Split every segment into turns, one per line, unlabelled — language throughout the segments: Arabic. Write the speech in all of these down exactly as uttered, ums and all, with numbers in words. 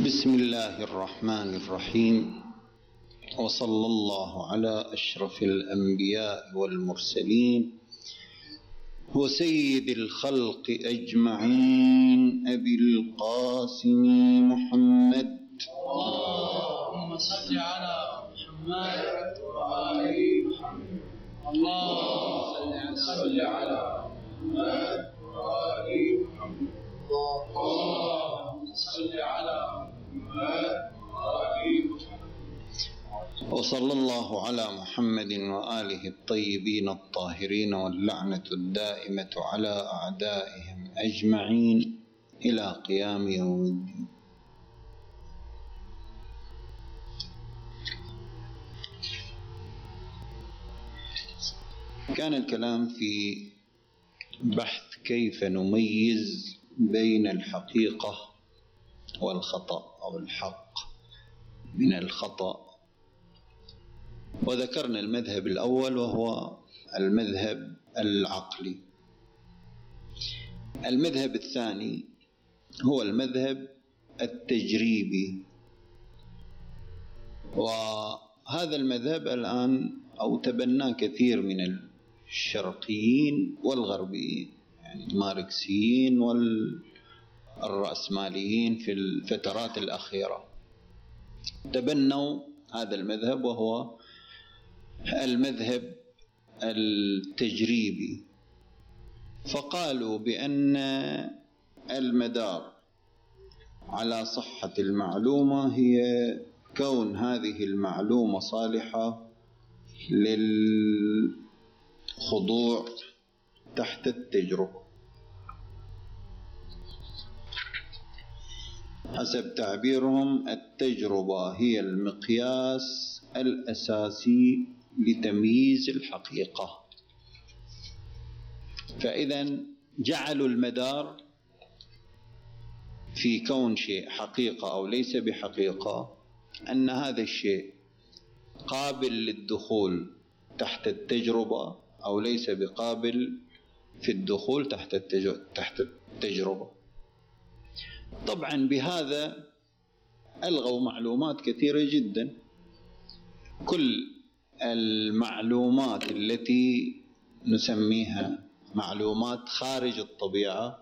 بسم الله الرحمن الرحيم، وصلى الله على أشرف الأنبياء والمرسلين وسيد الخلق أجمعين أبي القاسم محمد.
اللهم صل على محمد وآل محمد. اللهم صل على محمد وآل محمد. اللهم صل على محمد وآل محمد.
وصلى الله على محمد وآله الطيبين الطاهرين، واللعنة الدائمة على أعدائهم أجمعين إلى قيام يوم الدين. كان الكلام في بحث كيف نميز بين الحقيقة والخطأ أو الحق من الخطأ، وذكرنا المذهب الأول وهو المذهب العقلي. المذهب الثاني هو المذهب التجريبي، وهذا المذهب الآن أو تبناه كثير من الشرقيين والغربيين، يعني الماركسيين والرأسماليين في الفترات الأخيرة تبنوا هذا المذهب، وهو المذهب التجريبي. فقالوا بأن المدار على صحة المعلومة هي كون هذه المعلومة صالحة للخضوع تحت التجربة، حسب تعبيرهم التجربة هي المقياس الأساسي لتمييز الحقيقة. فإذا جعلوا المدار في كون شيء حقيقة أو ليس بحقيقة أن هذا الشيء قابل للدخول تحت التجربة أو ليس بقابل في الدخول تحت تحت التجربة. طبعا بهذا ألغوا معلومات كثيرة جدا. كل المعلومات التي نسميها معلومات خارج الطبيعة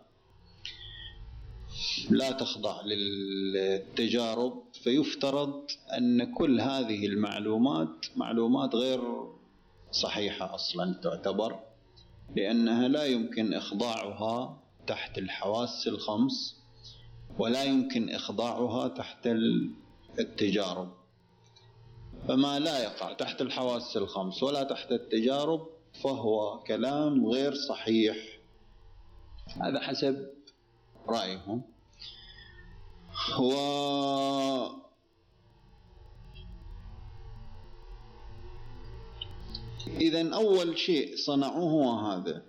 لا تخضع للتجارب، فيفترض أن كل هذه المعلومات معلومات غير صحيحة أصلا تعتبر، لأنها لا يمكن إخضاعها تحت الحواس الخمس، ولا يمكن إخضاعها تحت التجارب. فما لا يقع تحت الحواس الخمس ولا تحت التجارب فهو كلام غير صحيح. هذا حسب رأيهم. و إذن أول شيء صنعوه هو هذا: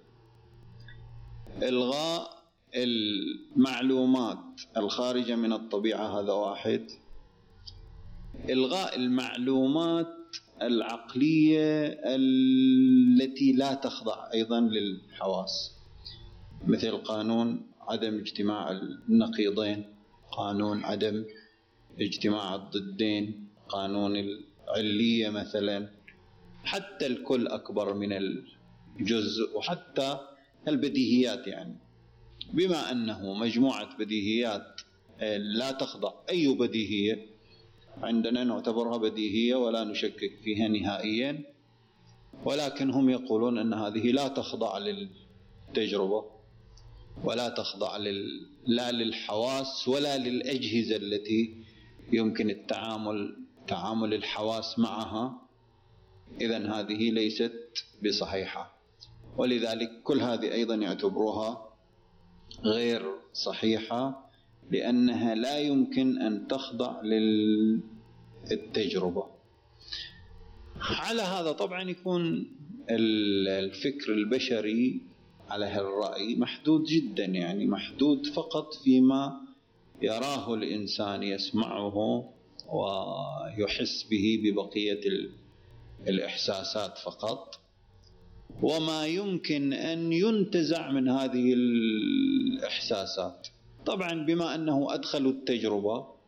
إلغاء المعلومات الخارجة من الطبيعة، هذا واحد. إلغاء المعلومات العقلية التي لا تخضع أيضا للحواس، مثل قانون عدم اجتماع النقيضين، قانون عدم اجتماع الضدين، قانون العلية مثلا، حتى الكل أكبر من الجزء، وحتى البديهيات. يعني بما أنه مجموعة بديهيات لا تخضع، أي بديهية عندنا نعتبرها بديهية ولا نشكك فيها نهائيا، ولكن هم يقولون أن هذه لا تخضع للتجربة ولا تخضع لل... لا للحواس ولا للأجهزة التي يمكن التعامل تعامل الحواس معها. إذن هذه ليست بصحيحة، ولذلك كل هذه أيضا يعتبروها غير صحيحة، لأنها لا يمكن أن تخضع للتجربة. على هذا طبعا يكون الفكر البشري على هالرأي محدود جدا، يعني محدود فقط فيما يراه الإنسان يسمعه ويحس به ببقية الإحساسات فقط، وما يمكن أن ينتزع من هذه الإحساسات. طبعا بما أنه أدخلوا التجربة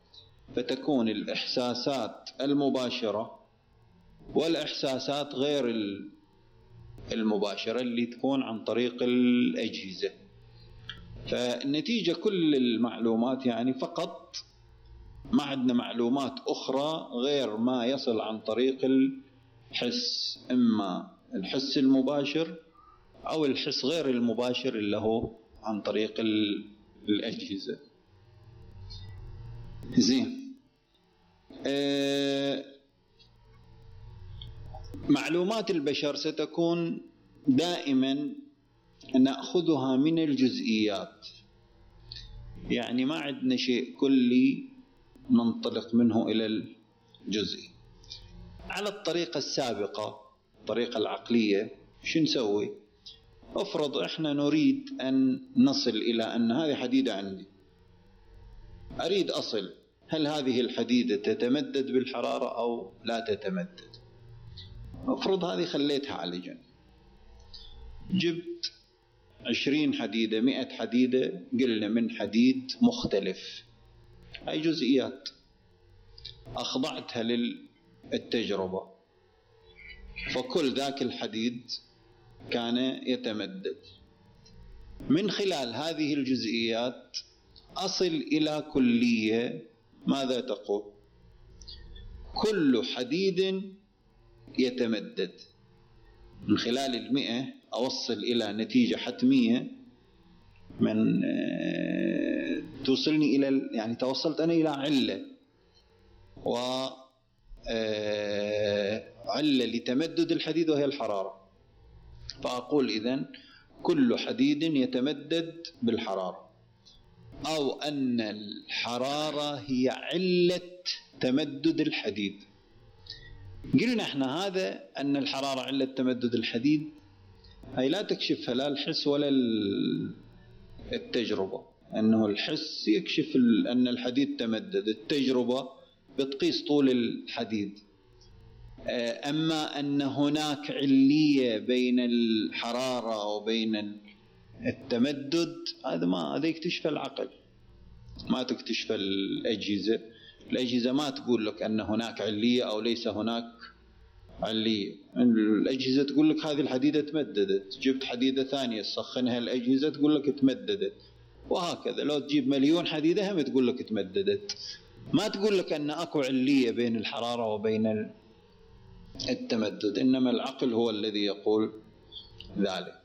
فتكون الإحساسات المباشرة والإحساسات غير المباشرة اللي تكون عن طريق الأجهزة. فالنتيجة كل المعلومات يعني فقط ما عندنا معلومات أخرى غير ما يصل عن طريق الحس، إما الحس المباشر أو الحس غير المباشر اللي هو عن طريق الأجهزة. زين. أه معلومات البشر ستكون دائما نأخذها من الجزئيات، يعني ما عندنا شيء كلي ننطلق منه إلى الجزئي. على الطريقة السابقة الطريقة العقلية شو نسوي؟ افرض احنا نريد أن نصل إلى أن هذه حديدة عندي، أريد أصل هل هذه الحديدة تتمدد بالحرارة أو لا تتمدد. افرض هذه خليتها على جنب، جبت عشرين حديدة مئة حديدة، قلنا من حديد مختلف، هاي جزئيات، أخضعتها للتجربة، فكل ذاك الحديد كان يتمدد. من خلال هذه الجزئيات أصل إلى كلية ماذا تقول؟ كل حديد يتمدد. من خلال المئة أوصل إلى نتيجة حتمية من توصلني إلى، يعني توصلت أنا إلى علة، وعلة لتمدد الحديد وهي الحرارة، فأقول إذن كل حديد يتمدد بالحرارة، أو أن الحرارة هي علة تمدد الحديد. قلنا احنا هذا أن الحرارة علة تمدد الحديد هي لا تكشفها لا الحس ولا التجربة، أنه الحس يكشف أن الحديد تمدد، التجربة بتقيس طول الحديد. أما أن هناك علية بين الحرارة وبين التمدد هذا ما هذا يكتشف العقل، ما تكتشف الأجهزة. الأجهزة ما تقول لك أن هناك علية أو ليس هناك علية، الأجهزة تقول لك هذه الحديدة تمددت، جبت حديدة ثانية تسخنها الأجهزة تقول لك تمددت، وهكذا. لو تجيب مليون حديدة هم تقول لك تمددت، ما تقول لك أن أكو علية بين الحرارة وبين التمدد، إنما العقل هو الذي يقول ذلك.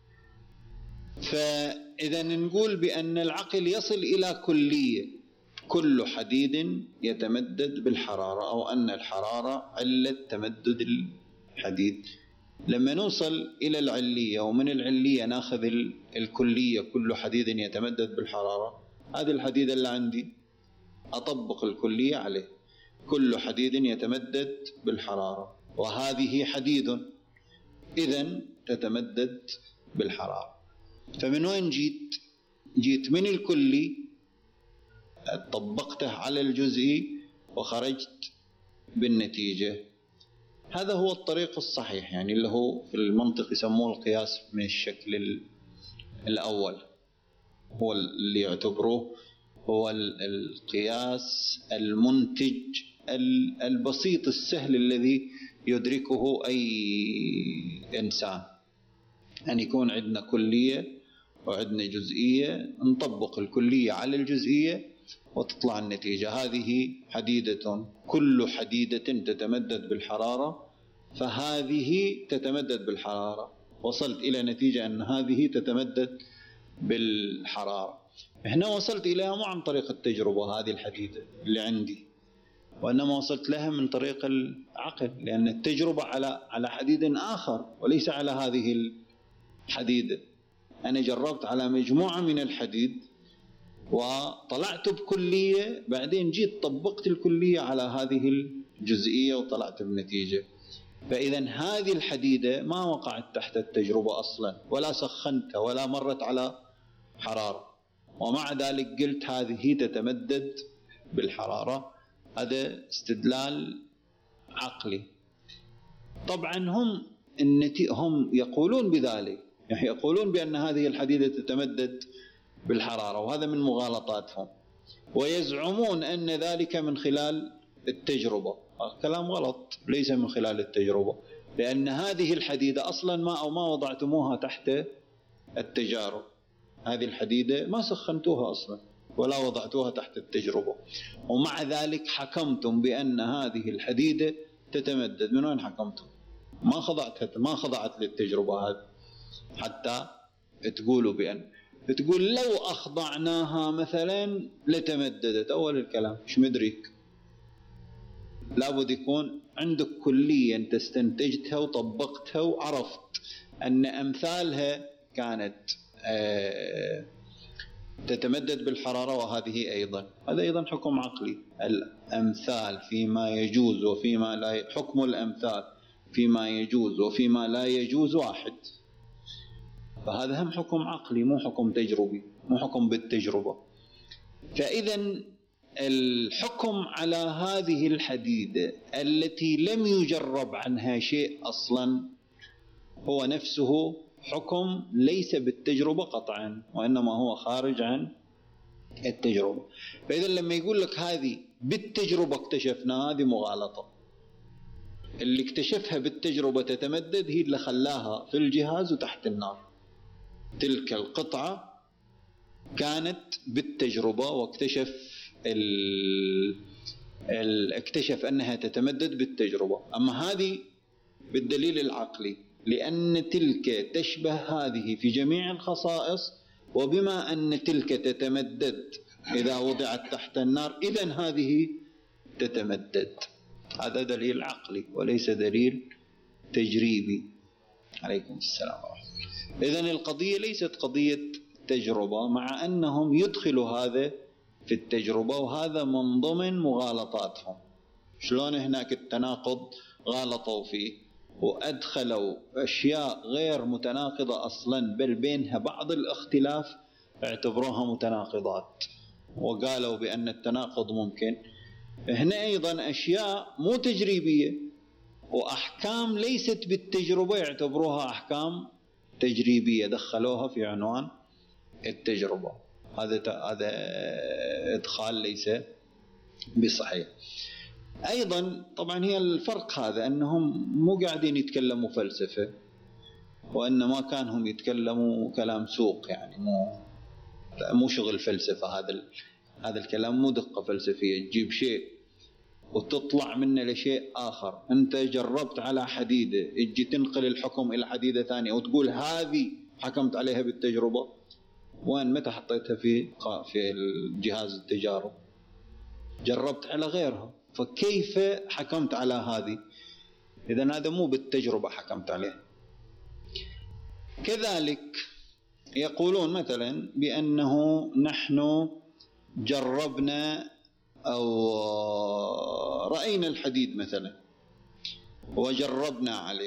فإذا نقول بأن العقل يصل إلى كلية كل حديد يتمدد بالحرارة، أو أن الحرارة علة تمدد الحديد. لما نوصل إلى العلية ومن العلية ناخذ الكلية كل حديد يتمدد بالحرارة، هذه الحديد اللي عندي أطبق الكلية عليه، كل حديد يتمدد بالحرارة، وهذه حديد إذن تتمدد بالحرارة. فمن وين جيت؟ جيت من الكلي طبقته على الجزئي وخرجت بالنتيجة. هذا هو الطريق الصحيح، يعني اللي هو في المنطق يسموه القياس من الشكل الأول، هو اللي يعتبروه هو القياس المنتج البسيط السهل الذي يدركه أي إنسان، أن يكون عندنا كلية وعندنا جزئية، نطبق الكلية على الجزئية وتطلع النتيجة. هذه حديدة، كل حديدة تتمدد بالحرارة، فهذه تتمدد بالحرارة، وصلت إلى نتيجة أن هذه تتمدد بالحرارة. هنا وصلت إليها مو عن طريق التجربة هذه الحديدة اللي عندي، وإنما وصلت لها من طريق العقل، لأن التجربة على على حديد آخر وليس على هذه الحديدة. أنا جربت على مجموعة من الحديد وطلعت بكلية، بعدين جيت طبقت الكلية على هذه الجزئية وطلعت بنتيجة. فإذا هذه الحديدة ما وقعت تحت التجربة أصلا، ولا سخنتها ولا مرت على حرارة، ومع ذلك قلت هذه تتمدد بالحرارة. هذا استدلال عقلي. طبعا هم النتي... هم يقولون بذلك، يعني يقولون بأن هذه الحديدة تتمدد بالحرارة، وهذا من مغالطاتهم. ويزعمون أن ذلك من خلال التجربة. كلام غلط، ليس من خلال التجربة، لأن هذه الحديدة أصلا ما أو ما وضعتموها تحت التجارب. هذه الحديدة ما سخنتوها أصلا ولا وضعتوها تحت التجربة، ومع ذلك حكمتم بأن هذه الحديدة تتمدد. من وين حكمتم؟ ما خضعت ما خضعت للتجربة هذه حتى تقولوا بأن تقول لو أخضعناها مثلا لتمددت. أول الكلام مش مدريك، لابد يكون عندك كليا تستنتجتها وطبقتها وعرفت أن أمثالها كانت تتمدد بالحرارة، وهذه أيضا هذا أيضا حكم عقلي. الأمثال فيما يجوز وفيما لا، حكم الأمثال فيما يجوز وفيما لا يجوز واحد، فهذا هم حكم عقلي مو حكم تجربي، مو حكم بالتجربة. فإذا الحكم على هذه الحديدة التي لم يجرب عنها شيء أصلا هو نفسه حكم ليس بالتجربة قطعا، وإنما هو خارج عن التجربة. فإذا لما يقول لك هذه بالتجربة اكتشفنا، هذه مغالطة. اللي اكتشفها بالتجربة تتمدد هي اللي خلاها في الجهاز وتحت النار. تلك القطعة كانت بالتجربة واكتشف ال... ال... اكتشف أنها تتمدد بالتجربة. أما هذه بالدليل العقلي، لأن تلك تشبه هذه في جميع الخصائص، وبما أن تلك تتمدد إذا وضعت تحت النار إذن هذه تتمدد. هذا دليل عقلي وليس دليل تجريبي. عليكم السلام ورحمة الله. إذن القضية ليست قضية تجربة، مع أنهم يدخلوا هذا في التجربة، وهذا من ضمن مغالطاتهم. شلون هناك التناقض غالطوا فيه وأدخلوا أشياء غير متناقضة أصلا، بل بينها بعض الاختلاف اعتبروها متناقضات وقالوا بأن التناقض ممكن. هنا أيضا أشياء مو تجريبية وأحكام ليست بالتجربة يعتبروها أحكام تجريبية، دخلوها في عنوان التجربة. هذا هذا إدخال ليس بصحيح. أيضا طبعا هي الفرق هذا أنهم مو قاعدين يتكلموا فلسفة، وإنما كانهم يتكلموا كلام سوق، يعني مو مو شغل فلسفة. هذا هذا الكلام مو دقة فلسفية تجيب شيء وتطلع منه لشيء آخر. أنت جربت على حديدة، تجي تنقل الحكم إلى حديدة ثانية وتقول هذه حكمت عليها بالتجربة. وين متى حطيتها في في الجهاز التجارب؟ جربت على غيرها، فكيف حكمت على هذه؟ إذن هذا مو بالتجربة حكمت عليه. كذلك يقولون مثلا بأنه نحن جربنا أو رأينا الحديد مثلا وجربنا عليه،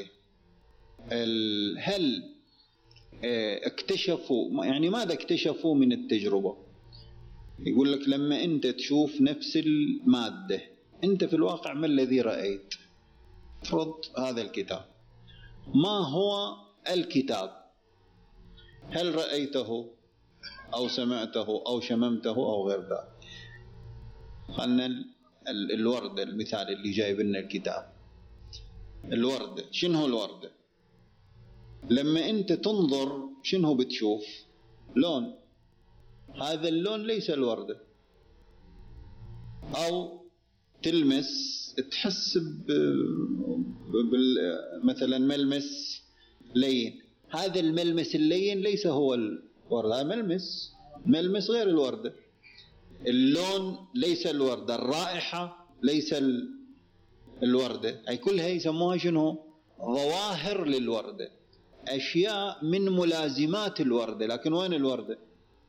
هل اكتشفوا، يعني ماذا اكتشفوا من التجربة؟ يقول لك لما أنت تشوف نفس المادة، أنت في الواقع ما الذي رأيت؟ فرض هذا الكتاب، ما هو الكتاب؟ هل رأيته أو سمعته أو شممته أو غير ذلك؟ خلنا الوردة المثال اللي جايب لنا الكتاب. الوردة، شنو الوردة؟ لما أنت تنظر شنو بتشوف؟ لون. هذا اللون ليس الوردة. أو تلمس تحس مثلا ملمس لين، هذا الملمس اللين ليس هو الوردة، ملمس ملمس غير الوردة. اللون ليس الوردة، الرائحة ليس الوردة. أي كلها يسموها شنو؟ ظواهر للوردة، أشياء من ملازمات الوردة. لكن وين الوردة؟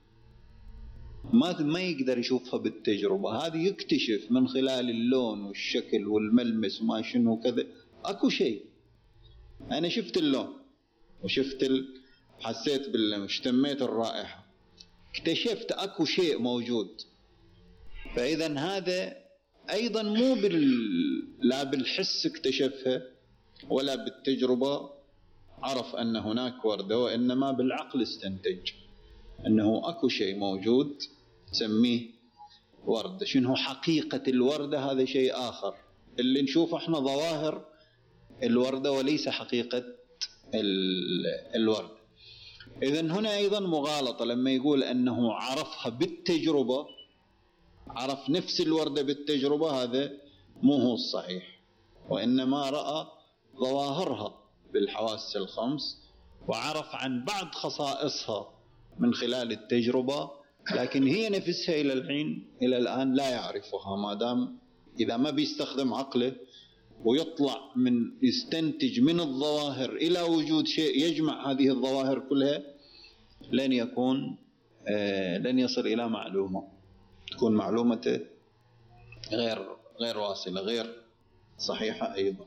ما ما يقدر يشوفها بالتجربة. هذه يكتشف من خلال اللون والشكل والملمس وما شنو كذا. أكو شيء أنا شفت اللون وشفت ال... حسيت باللمس، اشتميت الرائحة، اكتشفت أكو شيء موجود. فإذا هذا أيضا مو بال... لا بالحس اكتشفها ولا بالتجربة عرف أن هناك وردة، وإنما بالعقل استنتج أنه أكو شيء موجود، سميه وردة. شنو حقيقة الوردة؟ هذا شيء آخر، اللي نشوف احنا ظواهر الوردة وليس حقيقة الوردة. إذن هنا أيضا مغالطة لما يقول أنه عرفها بالتجربة، عرف نفس الوردة بالتجربة، هذا مو هو الصحيح، وإنما رأى ظواهرها بالحواس الخمس وعرف عن بعض خصائصها من خلال التجربة، لكن هي نفسها إلى الحين إلى الآن لا يعرفها، ما دام إذا ما بيستخدم عقله ويطلع من يستنتج من الظواهر إلى وجود شيء يجمع هذه الظواهر كلها، لن يكون آه لن يصل إلى معلومة، تكون معلومته غير غير واصلة، غير صحيحة أيضا.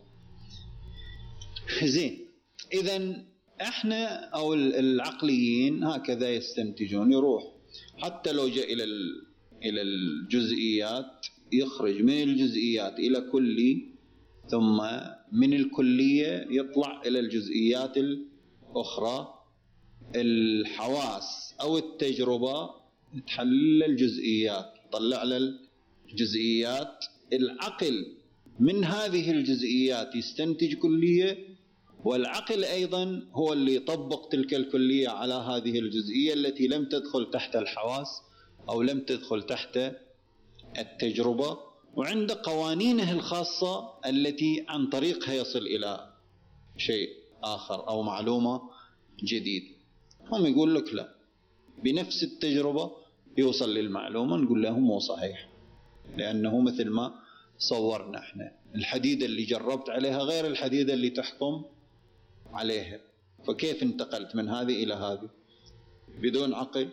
زين، إذن احنا أو العقليين هكذا يستنتجون، يروح حتى لو جاء إلى إلى الجزئيات يخرج من الجزئيات إلى كلي، ثم من الكلية يطلع إلى الجزئيات الأخرى. الحواس أو التجربة تحلل الجزئيات، طلع للجزئيات. العقل من هذه الجزئيات يستنتج كلية، والعقل أيضا هو اللي يطبق تلك الكلية على هذه الجزئية التي لم تدخل تحت الحواس أو لم تدخل تحت التجربة، وعند قوانينه الخاصة التي عن طريقها يصل إلى شيء آخر أو معلومة جديدة. هم يقول لك لا، بنفس التجربة يوصل للمعلومة، نقول لهم مو صحيح، لأنه مثل ما صورنا احنا، الحديدة اللي جربت عليها غير الحديدة اللي تحكم عليها، فكيف انتقلت من هذه إلى هذه بدون عقل،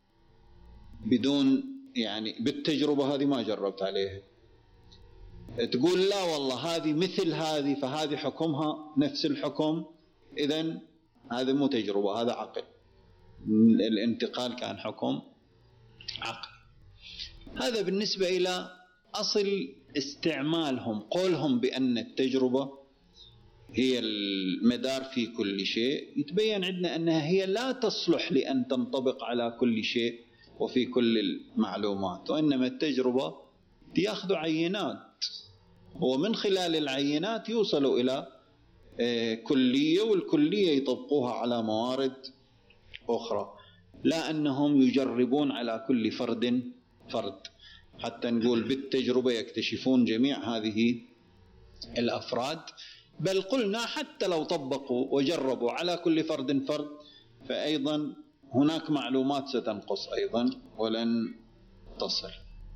بدون يعني بالتجربة هذه ما جربت عليها. تقول لا والله هذه مثل هذه فهذه حكمها نفس الحكم، إذن هذا مو تجربة، هذا عقل، الانتقال كان حكم عقل. هذا بالنسبة إلى أصل استعمالهم، قولهم بأن التجربة هي المدار في كل شيء. يتبين عندنا أنها هي لا تصلح لأن تنطبق على كل شيء وفي كل المعلومات، وإنما التجربة يأخذ عينات، ومن خلال العينات يوصلوا إلى كلية، والكلية يطبقوها على موارد أخرى، لا أنهم يجربون على كل فرد فرد حتى نقول بالتجربة يكتشفون جميع هذه الأفراد. بل قلنا حتى لو طبقوا وجربوا على كل فرد فرد فأيضا هناك معلومات ستنقص أيضا ولن تصل.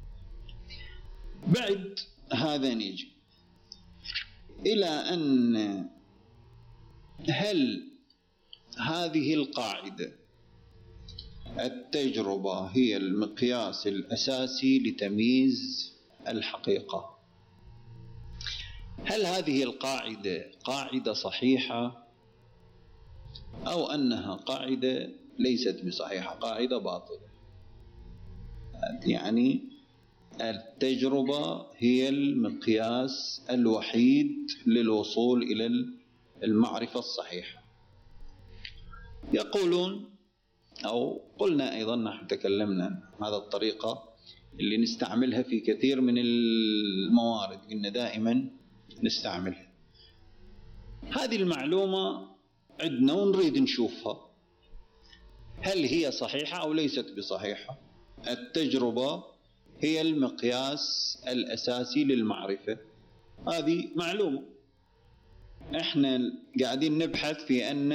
بعد هذا نيجي إلى أن هل هذه القاعدة التجربة هي المقياس الأساسي لتمييز الحقيقة، هل هذه القاعدة قاعدة صحيحة أو أنها قاعدة ليست بصحيحة، قاعدة باطلة؟ يعني التجربة هي المقياس الوحيد للوصول إلى المعرفة الصحيحة. يقولون أو قلنا أيضا، نحن تكلمنا عن هذا الطريقة اللي نستعملها في كثير من الموارد، قلنا دائما نستعملها. هذه المعلومة عندنا ونريد نشوفها هل هي صحيحة أو ليست بصحيحة. التجربة هي المقياس الأساسي للمعرفة، هذه معلومة. احنا قاعدين نبحث في أن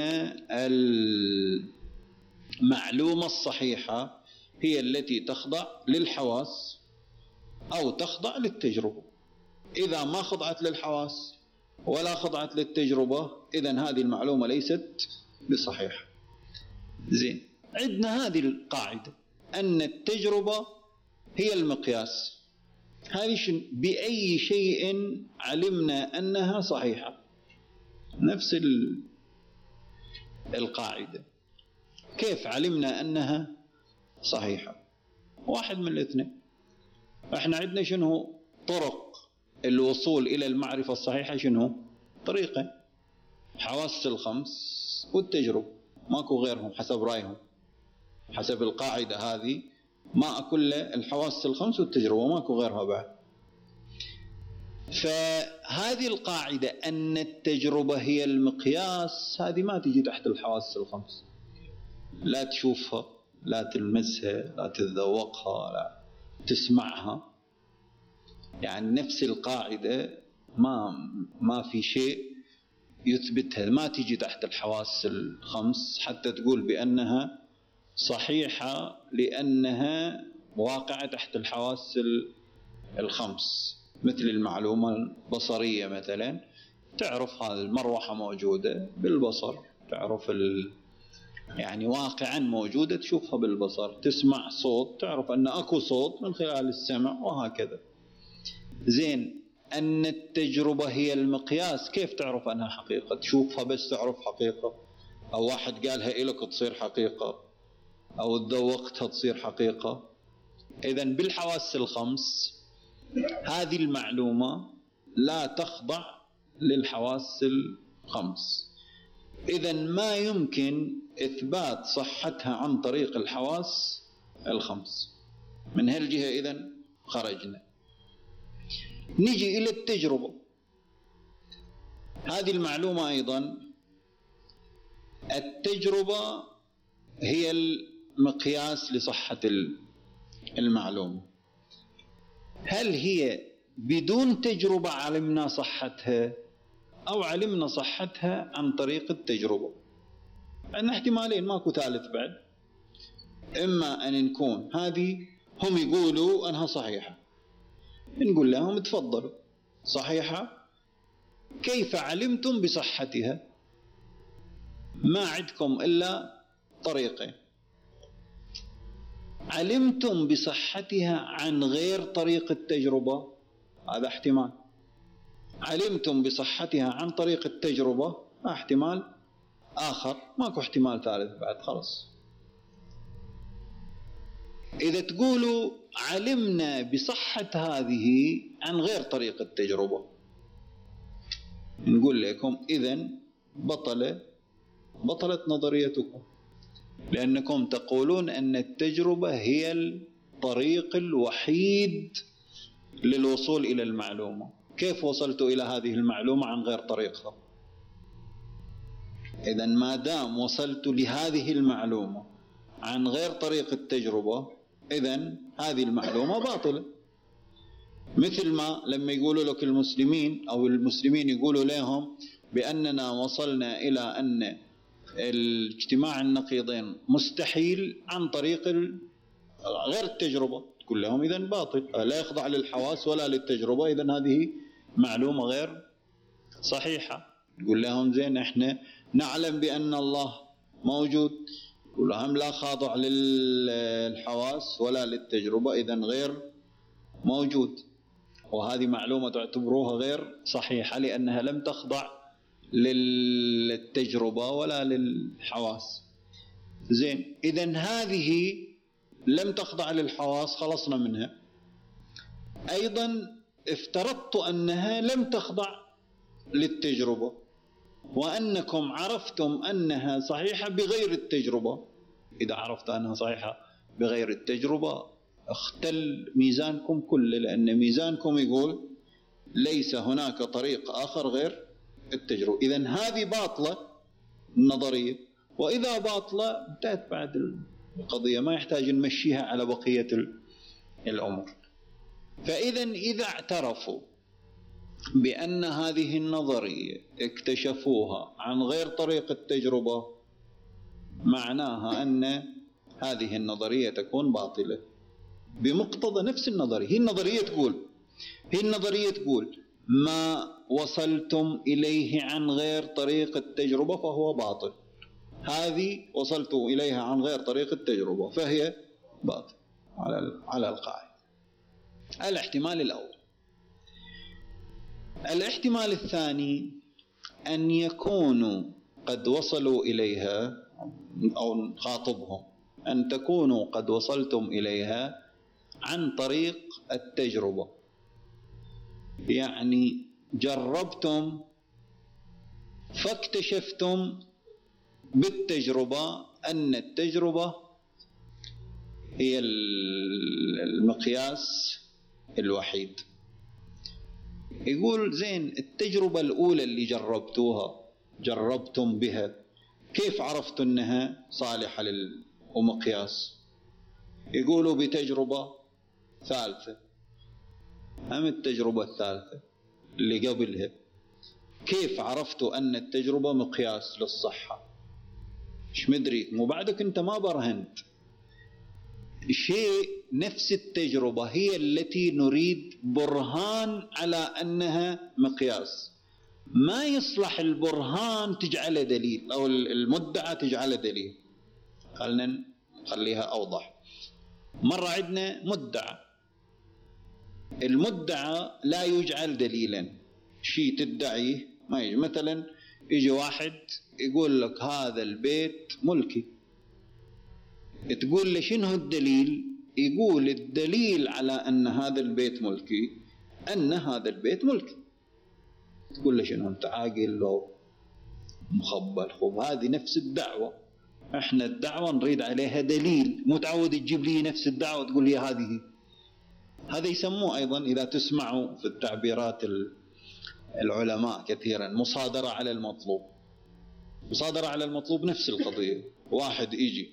المعلومة الصحيحة هي التي تخضع للحواس أو تخضع للتجربة. إذا ما خضعت للحواس ولا خضعت للتجربة إذن هذه المعلومة ليست بصحيحة. زين، عندنا هذه القاعدة أن التجربة هي المقياس. هذه بأي شيء علمنا أنها صحيحة؟ نفس القاعدة. كيف علمنا أنها صحيحة؟ واحد من الاثنين. احنا عندنا شنو طرق الوصول إلى المعرفة الصحيحة؟ شنو طريقة؟ حواس الخمس والتجربة، ماكو غيرهم حسب رأيهم، حسب القاعدة هذه ما أكو إلا الحواس الخمس والتجربة، ماكو غيرها بعد. فهذه القاعدة أن التجربة هي المقياس هذه ما تجي تحت الحواس الخمس، لا تشوفها، لا تلمسها، لا تتذوقها، لا تسمعها. يعني نفس القاعدة ما ما في شيء يثبتها، ما تجي تحت الحواس الخمس حتى تقول بأنها صحيحة لأنها واقعة تحت الحواس الخمس. مثل المعلومة البصرية مثلا، تعرف هذه المروحة موجودة بالبصر، تعرف ال... يعني واقعا موجودة تشوفها بالبصر. تسمع صوت تعرف أن أكو صوت من خلال السمع، وهكذا. زين، أن التجربة هي المقياس، كيف تعرف أنها حقيقة؟ تشوفها بس تعرف حقيقة، أو واحد قالها إلك تصير حقيقة، أو تذوقتها تصير حقيقة. إذن بالحواس الخمس هذه المعلومة لا تخضع للحواس الخمس، إذن ما يمكن إثبات صحتها عن طريق الحواس الخمس. من هالجهة إذن خرجنا. نجي إلى التجربة. هذه المعلومة أيضا، التجربة هي المقياس لصحة المعلومة. هل هي بدون تجربة علمنا صحتها، أو علمنا صحتها عن طريق التجربة؟ عندنا احتمالين، ماكو ثالث بعد. إما أن نكون هذه هم يقولوا أنها صحيحة، نقول لهم تفضلوا صحيحة، كيف علمتم بصحتها؟ ما عندكم إلا طريقين. علمتم بصحتها عن غير طريق التجربة، هذا احتمال. علمتم بصحتها عن طريق التجربة، احتمال آخر، ماكو احتمال ثالث بعد، خلاص. إذا تقولوا علمنا بصحة هذه عن غير طريق التجربة، نقول لكم إذن بطل بطلت نظريتكم، لأنكم تقولون أن التجربة هي الطريق الوحيد للوصول إلى المعلومة. كيف وصلتوا إلى هذه المعلومة عن غير طريقها؟ إذن ما دام وصلتوا لهذه المعلومة عن غير طريق التجربة، إذن هذه المعلومة باطلة. مثل ما لما يقولوا لك المسلمين، أو المسلمين يقولوا لهم بأننا وصلنا إلى أن الاجتماع النقيضين مستحيل عن طريق غير التجربة، تقول لهم إذن باطل، لا يخضع للحواس ولا للتجربة، إذن هذه معلومة غير صحيحة. تقول لهم زين احنا نعلم بأن الله موجود، تقول لهم لا خاضع للحواس ولا للتجربة، إذن غير موجود، وهذه معلومة تعتبروها غير صحيحة لأنها لم تخضع للتجربة ولا للحواس. زين، إذن هذه لم تخضع للحواس، خلصنا منها. أيضا افترضت أنها لم تخضع للتجربة، وأنكم عرفتم أنها صحيحة بغير التجربة. إذا عرفت أنها صحيحة بغير التجربة اختل ميزانكم كله، لأن ميزانكم يقول ليس هناك طريق آخر غير التجربة. إذن هذه باطلة النظرية، وإذا باطلة انتهت بعد القضية، ما يحتاج نمشيها على بقية الأمور. فإذا إذا اعترفوا بأن هذه النظرية اكتشفوها عن غير طريق التجربة، معناها أن هذه النظرية تكون باطلة بمقتضى نفس النظرية. هي النظرية تقول هي النظرية تقول ما وصلتم إليه عن غير طريق التجربة فهو باطل، هذه وصلتم إليها عن غير طريق التجربة فهي باطل على على القاعدة. الاحتمال الأول. الاحتمال الثاني أن يكونوا قد وصلوا إليها، أو نخاطبهم أن تكونوا قد وصلتم إليها عن طريق التجربة، يعني جربتم فاكتشفتم بالتجربة أن التجربة هي المقياس الوحيد. يقول زين التجربة الأولى اللي جربتوها جربتم بها كيف عرفتوا أنها صالحة للمقياس؟ يقولوا بتجربة ثالثة. أم التجربة الثالثة اللي قبلها كيف عرفتوا أن التجربة مقياس للصحة؟ مش مدري، مو بعدك أنت ما برهنت شيء. نفس التجربة هي التي نريد برهان على أنها مقياس. ما يصلح البرهان تجعله دليل أو المدعى تجعله دليل. خلنا نخليها أوضح. مرة عندنا مدعى، المدعى لا يجعل دليلا. شيء تدعيه ما يجي. مثلا يجي واحد يقول لك هذا البيت ملكي، تقول له شنو الدليل؟ يقول الدليل على أن هذا البيت ملكي أن هذا البيت ملكي. تقول له شنو أنت عاقل لو مخبل؟ خب هذه نفس الدعوة. احنا الدعوة نريد عليها دليل، متعود تجيب لي نفس الدعوة تقول لي هذه. هذا يسموه أيضا إذا تسمعوا في التعبيرات العلماء كثيرا مصادرة على المطلوب. مصادرة على المطلوب نفس القضية. واحد يجي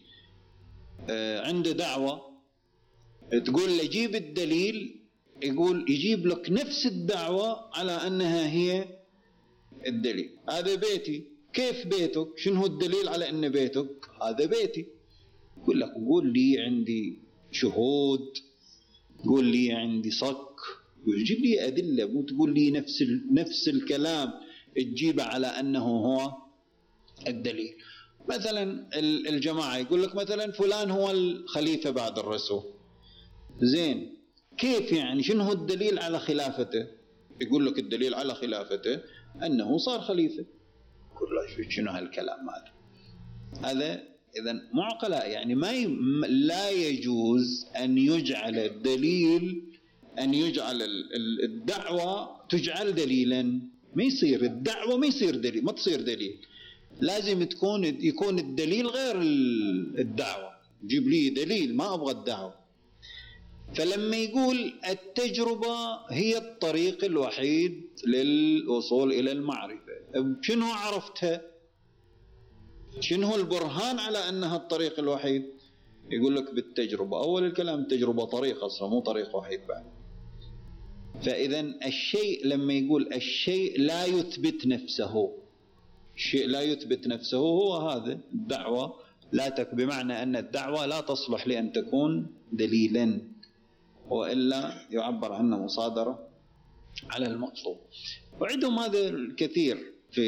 عنده دعوة تقول له جيب الدليل، يقول يجيب لك نفس الدعوة على أنها هي الدليل. هذا بيتي. كيف بيتك؟ شنو الدليل على أن بيتك؟ هذا بيتي. يقول لك قول لي عندي شهود، قول لي عندي صك، يجيب لي أدلة. مو تقول لي نفس نفس الكلام تجيبه على أنه هو الدليل. مثلا الجماعة يقول لك مثلا فلان هو الخليفة بعد الرسول. زين كيف يعني؟ شنو الدليل على خلافته؟ يقول لك الدليل على خلافته أنه صار خليفة. يقول له شنو هالكلام هذا؟ هذا إذن معقلاء. يعني ما ي... لا يجوز أن يجعل الدليل أن يجعل الدعوة تجعل دليلا. ما يصير الدعوة ما يصير دليل، ما تصير دليل. لازم تكون يكون الدليل غير الدعوة. جيب لي دليل، ما أبغى الدعوة. فلما يقول التجربة هي الطريق الوحيد للوصول إلى المعرفة، شنو عرفتها؟ شنو البرهان على أنها الطريق الوحيد؟ يقول لك بالتجربة. أول الكلام التجربة طريق أصلا، مو طريق وحيد بعد. فإذا الشيء لما يقول الشيء لا يثبت نفسه، الشيء لا يثبت نفسه هو هذا الدعوة. لا تك بمعنى أن الدعوة لا تصلح لأن تكون دليلا، وإلا يعبر عنه مصادرة على المطلوب. وعندهم هذا الكثير في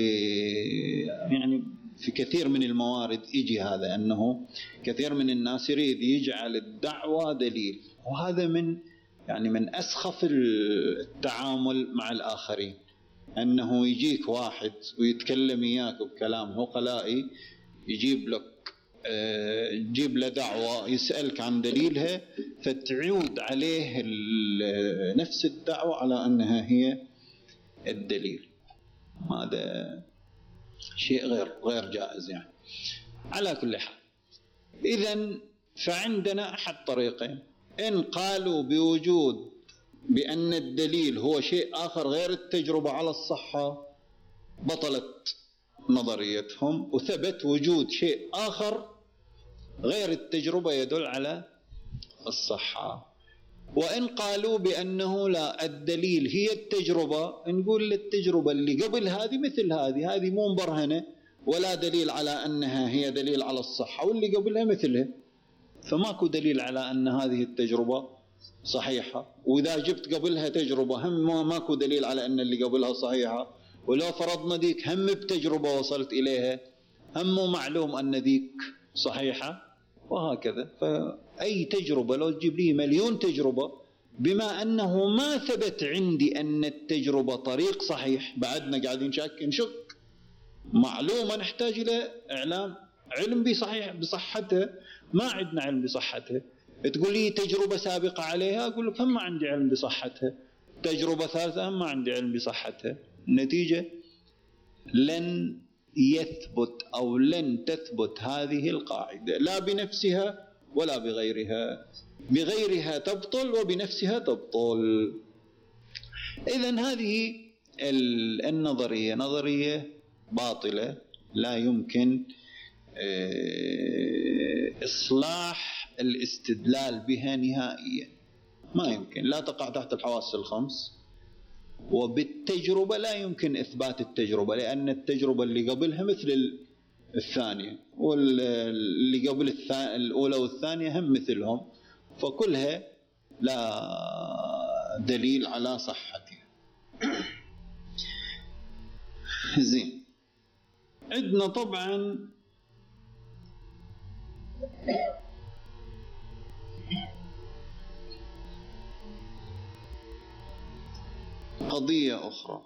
يعني في كثير من الموارد يجي هذا، أنه كثير من الناس يريد يجعل الدعوة دليل. وهذا من يعني من أسخف التعامل مع الآخرين، أنه يجيك واحد ويتكلم إياك بكلام عقلائي، يجيب لك يجيب له دعوة يسألك عن دليلها، فتعود عليه نفس الدعوة على أنها هي الدليل. هذا شيء غير غير جائز يعني. على كل حال، إذن فعندنا أحد طريقين. إن قالوا بوجود بأن الدليل هو شيء آخر غير التجربة على الصحة، بطلت نظريتهم وثبت وجود شيء آخر غير التجربة يدل على الصحة. وإن قالوا بأنه لا، الدليل هي التجربة، نقول للتجربة اللي قبل هذه مثل هذه، هذه مو مبرهنة ولا دليل على أنها هي دليل على الصحة، واللي قبلها مثلها، فماكو دليل على أن هذه التجربة صحيحة. وإذا جبت قبلها تجربة هم ماكو دليل على أن اللي قبلها صحيحة. ولو فرضنا ذيك هم بتجربة وصلت إليها، هم معلوم أن ذيك صحيحة، وهكذا. فأي تجربة لو تجيب لي مليون تجربة، بما أنه ما ثبت عندي أن التجربة طريق صحيح، بعدنا قاعدين نشك نشك. معلومة نحتاج إلى إعلام علم بصحيح بصحتها، ما عندنا علم بصحتها. تقول لي تجربة سابقة عليها، أقول لك هم ما عندي علم بصحتها. تجربة ثالثة هم ما عندي علم بصحتها. النتيجة لن يثبت أو لن تثبت هذه القاعدة لا بنفسها ولا بغيرها، بغيرها تبطل وبنفسها تبطل. إذن هذه النظرية نظرية باطلة، لا يمكن إصلاح الاستدلال بها نهائيا، ما يمكن، لا تقع تحت الحواس الخمس، وبالتجربة لا يمكن إثبات التجربة، لأن التجربة اللي قبلها مثل الثانية، واللي قبل الأولى والثانية هم مثلهم، فكلها لا دليل على صحتها. زين، عندنا طبعا قضية أخرى.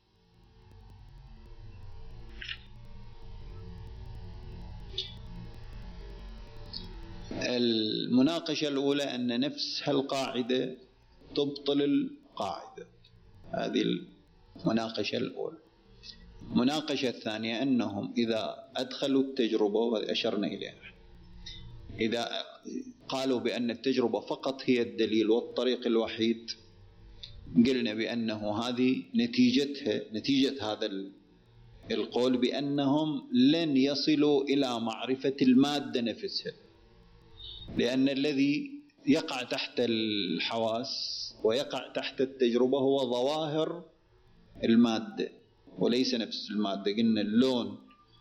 المناقشة الأولى أن نفس هالقاعدة تبطل القاعدة، هذه المناقشة الأولى. المناقشة الثانية أنهم إذا أدخلوا التجربة، وأشرنا إليها، إذا قالوا بأن التجربة فقط هي الدليل والطريق الوحيد، قلنا بأنه هذه نتيجتها نتيجة هذا القول بأنهم لن يصلوا إلى معرفة المادة نفسها، لأن الذي يقع تحت الحواس ويقع تحت التجربة هو ظواهر المادة وليس نفس المادة. قلنا اللون،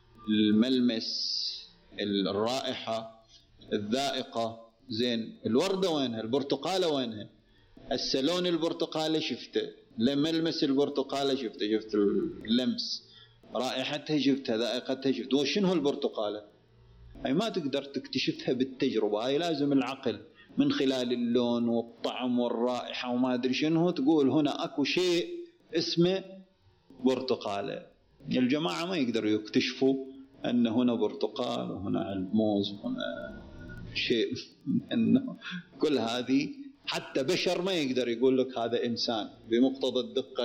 الملمس، الرائحة، الذائقة. زين، الوردة وينها؟ البرتقالة وينها؟ هسه لون البرتقالة شفته، ملمس البرتقالة شفته، شفت اللمس، رائحتها شفتها، ذائقتها شفت، وشنو البرتقالة؟ هاي ما تقدر تكتشفها بالتجربة، هاي لازم العقل من خلال اللون والطعم والرائحة وما أدري شنو تقول هنا أكو شيء اسمه برتقالة. الجماعة ما يقدروا يكتشفوا أن هنا برتقال وهنا موز وهنا شيء، أنه كل هذه حتى بشر ما يقدر يقول لك هذا إنسان بمقتضى الدقة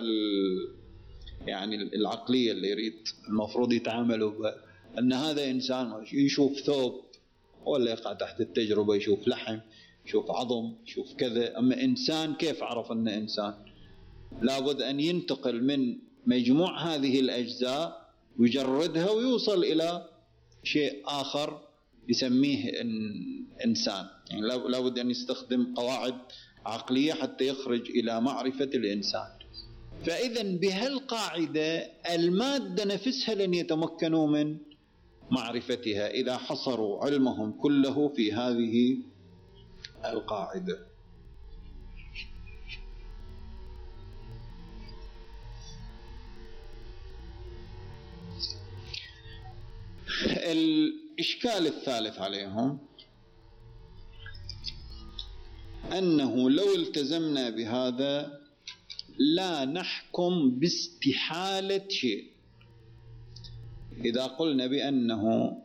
يعني العقلية اللي يريد المفروض يتعاملوا بها، أن هذا إنسان. يشوف ثوب ولا يقع تحت التجربة، يشوف لحم، يشوف عظم، يشوف كذا. أما إنسان كيف عرف أنه إنسان؟ لابد أن ينتقل من مجموع هذه الأجزاء ويجردها ويوصل إلى شيء آخر يسميه إنسان. يعني لابد أن يستخدم قواعد عقلية حتى يخرج إلى معرفة الإنسان. فإذا بهالقاعدة المادة نفسها لن يتمكنوا من معرفتها إذا حصروا علمهم كله في هذه القاعدة. الإشكال الثالث عليهم أنه لو التزمنا بهذا لا نحكم باستحالة شيء. إذا قلنا بأنه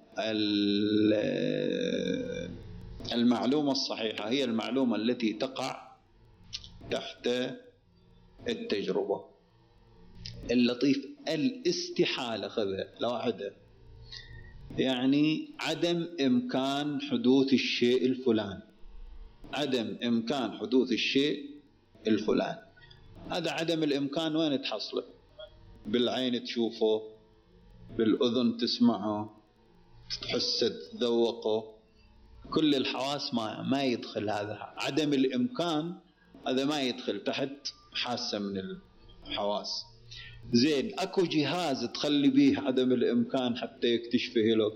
المعلومة الصحيحة هي المعلومة التي تقع تحت التجربة، اللطيف الاستحالة خذها لوحدها، يعني عدم إمكان حدوث الشيء الفلاني، عدم إمكان حدوث الشيء الفلاني. هذا عدم الإمكان وين تحصله؟ بالعين تشوفه، بالأذن تسمعه، تحس تذوقه، كل الحواس ما ما يدخل هذا. عدم الإمكان هذا ما يدخل تحت حاسة من الحواس. زين، أكو جهاز تخلي به عدم الإمكان حتى يكتشفه لك؟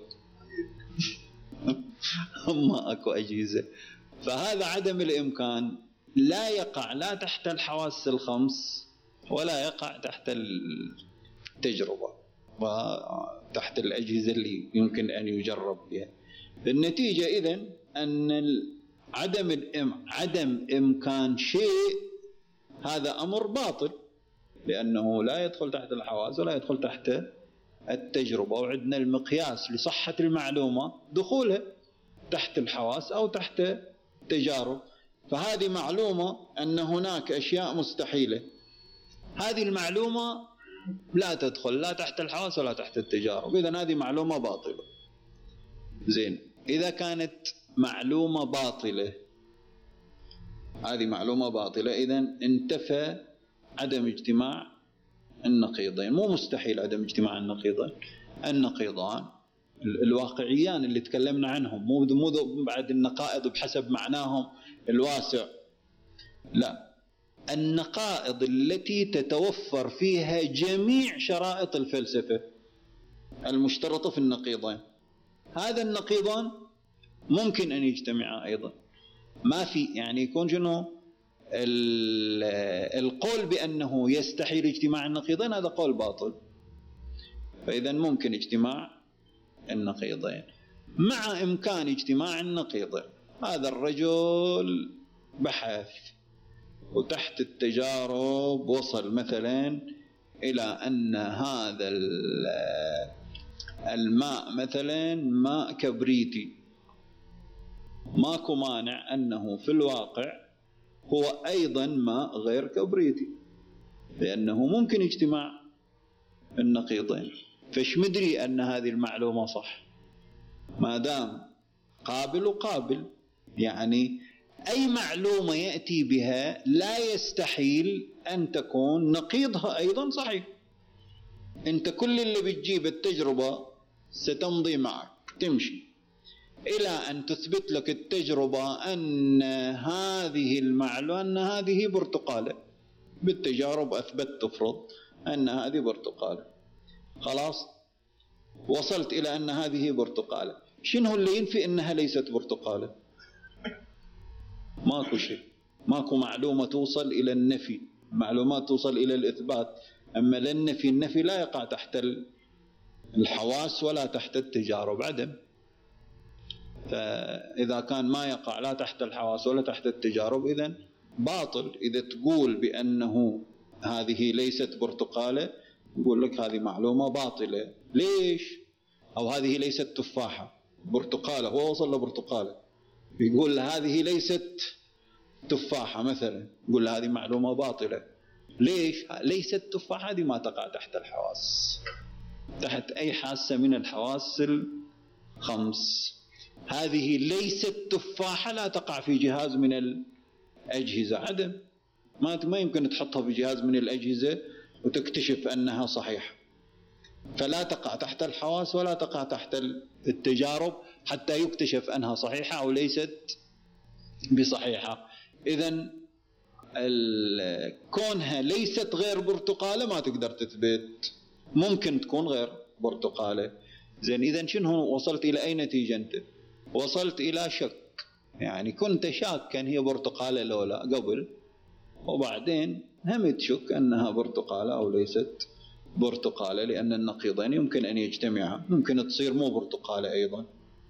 ما أكو أجهزة. فهذا عدم الإمكان لا يقع لا تحت الحواس الخمس ولا يقع تحت التجربة وتحت الأجهزة اللي يمكن أن يجرب بها. النتيجة إذن أن عدم عدم إمكان شيء هذا أمر باطل، لأنه لا يدخل تحت الحواس ولا يدخل تحت التجربة. وعندنا المقياس لصحة المعلومة دخولها تحت الحواس أو تحت التجارب. فهذه معلومة أن هناك أشياء مستحيلة، هذه المعلومة لا تدخل لا تحت الحواس ولا تحت التجارب، إذن هذه معلومة باطلة. زين، إذا كانت معلومة باطلة، هذه معلومة باطلة، إذن انتفى عدم اجتماع النقيضين. مو مستحيل عدم اجتماع النقيضين، النقيضان الواقعيان اللي تكلمنا عنهم، مو مو بعد النقائض بحسب معناهم الواسع، لا، النقائض التي تتوفر فيها جميع شرائط الفلسفة المشترطة في النقيضين، هذا النقيضان ممكن أن يجتمعا أيضا. ما في يعني يكون شنو القول بأنه يستحيل اجتماع النقيضين، هذا قول باطل. فإذا ممكن اجتماع النقيضين مع إمكان اجتماع النقيضين. هذا الرجل بحث وتحت التجارب وصل مثلا إلى أن هذا الماء مثلا ماء كبريتي، ماكو مانع أنه في الواقع هو أيضا ماء غير كبريتي، لأنه ممكن اجتماع النقيضين. فش مدري أن هذه المعلومة صح ما دام قابل وقابل. يعني أي معلومة يأتي بها لا يستحيل أن تكون نقيضها أيضا صحيح. أنت كل اللي بتجيب التجربة ستمضي معك تمشي إلى أن تثبت لك التجربة أن هذه المعلومة أن هذه برتقالة. بالتجارب أثبت تفرض أن هذه برتقالة، خلاص وصلت إلى أن هذه برتقالة. شنو اللي ينفي أنها ليست برتقالة؟ ماكو شيء، ماكو معلومة توصل إلى النفي، معلومات توصل إلى الإثبات. أما للنفي، النفي لا يقع تحت الحواس ولا تحت التجارب، عدم. فإذا كان ما يقع لا تحت الحواس ولا تحت التجارب إذن باطل. إذا تقول بأنه هذه ليست برتقالة، يقول لك هذه معلومة باطلة. ليش؟ أو هذه ليست تفاحة، برتقالة، هو وصل لبرتقالة، يقول هذه ليست تفاحة مثلا، يقول هذه معلومة باطلة. ليش؟ ليست تفاحة، هذه ما تقع تحت الحواس، تحت أي حاسة من الحواس الخمس. هذه ليست تفاحة لا تقع في جهاز من الأجهزة، عدم. ما ما يمكن تحطها في جهاز من الأجهزة وتكتشف أنها صحيحة. فلا تقع تحت الحواس ولا تقع تحت التجارب حتى يكتشف أنها صحيحة أو ليست بصحيحة. إذن كونها ليست غير برتقالة ما تقدر تثبت، ممكن تكون غير برتقالة. زين، إذن شنو وصلت إلى أي نتيجة أنت؟ وصلت إلى شك، يعني كنت شاكا هي برتقالة لو لا قبل، وبعدين هم تشك أنها برتقالة أو ليست برتقالة، لأن النقيضين يمكن أن يجتمعا، ممكن تصير مو برتقالة أيضا.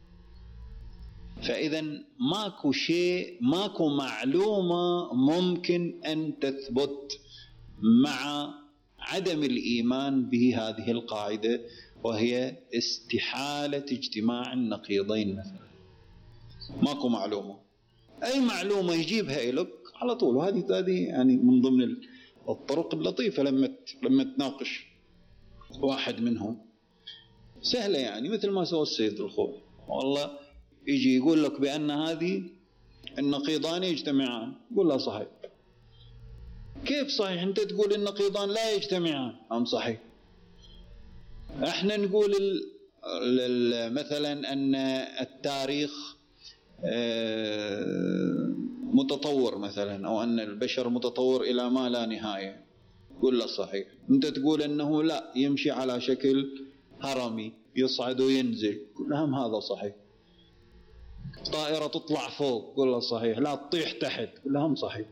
فإذا ماكو شيء، ماكو معلومة ممكن أن تثبت مع عدم الإيمان بهذه القاعدة، وهي استحالة اجتماع النقيضين مثلا. ماكو معلومة، أي معلومة يجيبها إليك على طول. وهذه هذه يعني من ضمن الطرق اللطيفة لما لما تناقش واحد منهم، سهلة يعني، مثل ما سوى السيد الخوي، والله يجي يقول لك بأن هذه النقيضان يجتمعان، قول له صحيح. كيف صحيح؟ أنت تقول النقيضان لا يجتمعان، أم صحيح؟ احنا نقول مثلا أن التاريخ متطور مثلا، أو أن البشر متطور إلى ما لا نهاية، قول له صحيح. أنت تقول أنه لا، يمشي على شكل هرمي، يصعد وينزل، قول لهم هذا صحيح. طائرة تطلع فوق، قول له صحيح. لا تطيح تحت، قول لهم صحيح.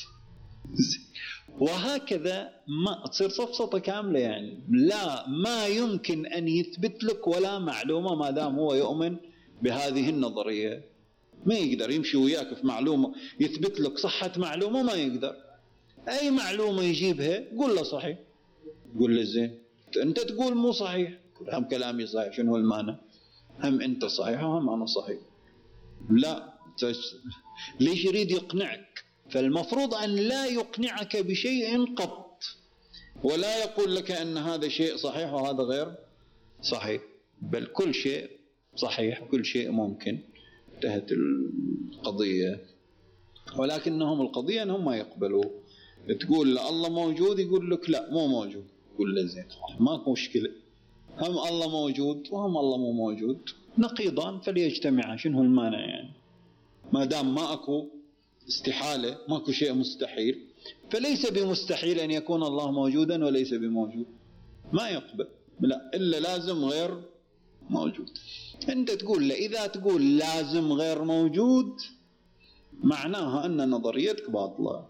وهكذا ما تصير صفصطة كاملة. يعني لا، ما يمكن أن يثبت لك ولا معلومة ما دام هو يؤمن بهذه النظرية. ما يقدر يمشي وياك في معلومة يثبت لك صحة معلومة، ما يقدر. أي معلومة يجيبها قول له صحيح، قول له زين أنت تقول مو صحيح، هم كلامي صحيح، شنو المعنى؟ هم أنت صحيح وهم أنا صحيح. لا، ليش يريد يقنعك؟ فالمفروض أن لا يقنعك بشيء قط، ولا يقول لك أن هذا شيء صحيح وهذا غير صحيح، بل كل شيء صحيح كل شيء ممكن، انتهت القضية. ولكنهم القضية أنهم ما يقبلوا. تقول لا الله موجود، يقول لك لا مو موجود. يقول له زين ماكو مشكلة، هم الله موجود وهم الله مو موجود، نقيضان فليجتمعا، شنو المانع يعني؟ ما دام ما اكو استحالة، ماكو شيء مستحيل، فليس بمستحيل أن يكون الله موجودا وليس بموجود، ما يقبل، لا إلا لازم غير موجود. أنت تقول لا، إذا تقول لازم غير موجود معناها أن نظريتك باطلة.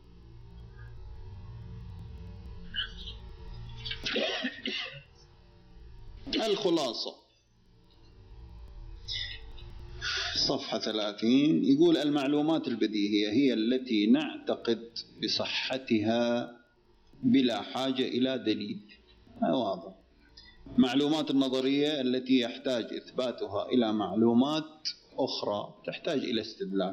الخلاصة صفحة ثلاثين يقول المعلومات البديهية هي التي نعتقد بصحتها بلا حاجة إلى دليل. واضح. معلومات النظرية التي يحتاج إثباتها إلى معلومات أخرى تحتاج إلى استدلال.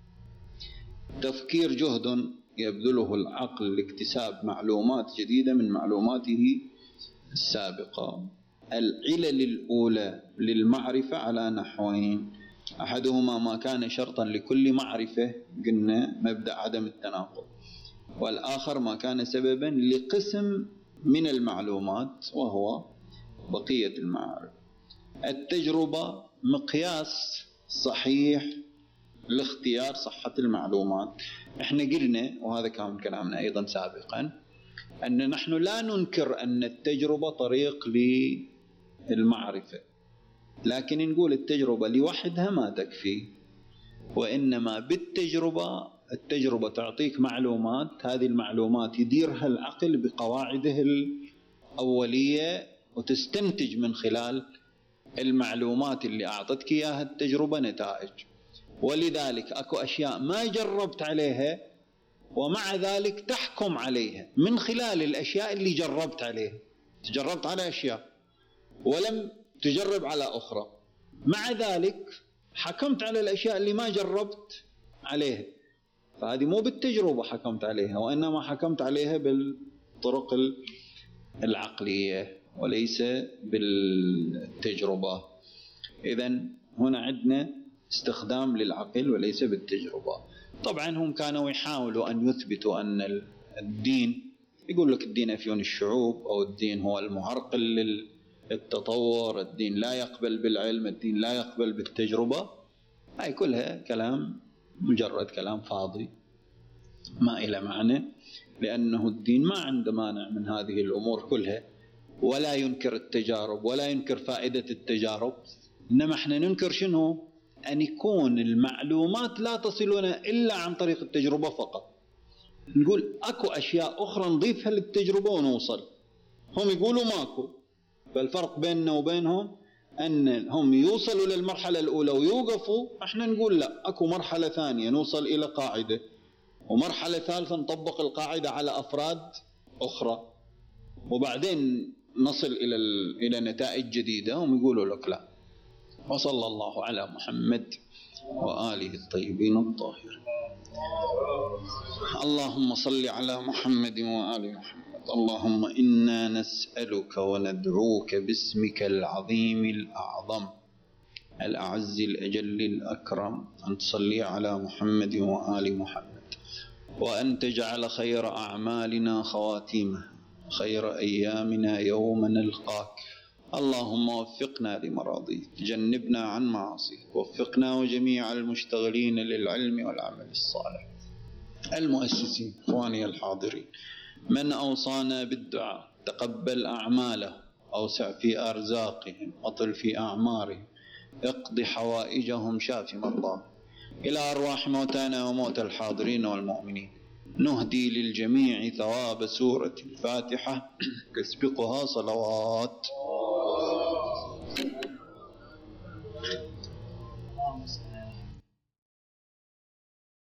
تفكير جهد يبذله العقل لاكتساب معلومات جديدة من معلوماته السابقة. العلل الأولى للمعرفة على نحوين، أحدهما ما كان شرطا لكل معرفة، قلنا مبدأ عدم التناقض، والآخر ما كان سببا لقسم من المعلومات وهو بقية المعارف. التجربة مقياس صحيح لاختيار صحة المعلومات. احنا قلنا، وهذا كان كلامنا أيضا سابقا، أن نحن لا ننكر أن التجربة طريق للمعرفة، لكن نقول التجربة لوحدها ما تكفي، وإنما بالتجربة التجربة تعطيك معلومات، هذه المعلومات يديرها العقل بقواعده الأولية وتستنتج من خلال المعلومات اللي أعطتك إياها التجربة نتائج. ولذلك أكو أشياء ما جربت عليها ومع ذلك تحكم عليها من خلال الأشياء اللي جربت عليها. تجربت على أشياء ولم تجرب على أخرى، مع ذلك حكمت على الأشياء اللي ما جربت عليها، فهذه مو بالتجربة حكمت عليها، وإنما حكمت عليها بالطرق العقلية وليس بالتجربة. إذن هنا عندنا استخدام للعقل وليس بالتجربة. طبعا هم كانوا يحاولوا أن يثبتوا أن الدين، يقول لك الدين أفيون الشعوب، أو الدين هو المعرقل للتطور، الدين لا يقبل بالعلم، الدين لا يقبل بالتجربة. هاي كلها كلام مجرد كلام فاضي ما إلى معنى، لأنه الدين ما عنده مانع من هذه الأمور كلها، ولا ينكر التجارب ولا ينكر فائدة التجارب، إنما احنا ننكر شنو؟ أن يكون المعلومات لا تصلنا إلا عن طريق التجربة فقط. نقول أكو أشياء أخرى نضيفها للتجربة ونوصل، هم يقولوا ماكو. فالفرق بيننا وبينهم أن هم يوصلوا للمرحلة الأولى ويوقفوا، احنا نقول لا، أكو مرحلة ثانية نوصل إلى قاعدة، ومرحلة ثالثة نطبق القاعدة على أفراد أخرى، وبعدين نصل إلى إلى نتائج جديدة. هم يقولوا لك لا. وصلى الله على محمد وآله الطيبين الطاهرين. اللهم صل على محمد وآل محمد. اللهم إنا نسألك وندعوك باسمك العظيم الأعظم الأعز الأجل الأكرم أن تصلي على محمد وآل محمد، وأن تجعل خير أعمالنا خواتيمه، خير أيامنا يوم نلقاك. اللهم وفقنا لمراضيك، جنبنا عن معاصيك، وفقنا وجميع المشتغلين للعلم والعمل الصالح، المؤسسين، إخواني الحاضرين، من أوصانا بالدعاء تقبل أعماله، أوسع في أرزاقهم، أطل في أعمارهم، اقض حوائجهم، شاف مرضاهم. إلى أرواح موتانا وموتى الحاضرين والمؤمنين نهدي للجميع ثواب سورة الفاتحة تسبقها صلوات.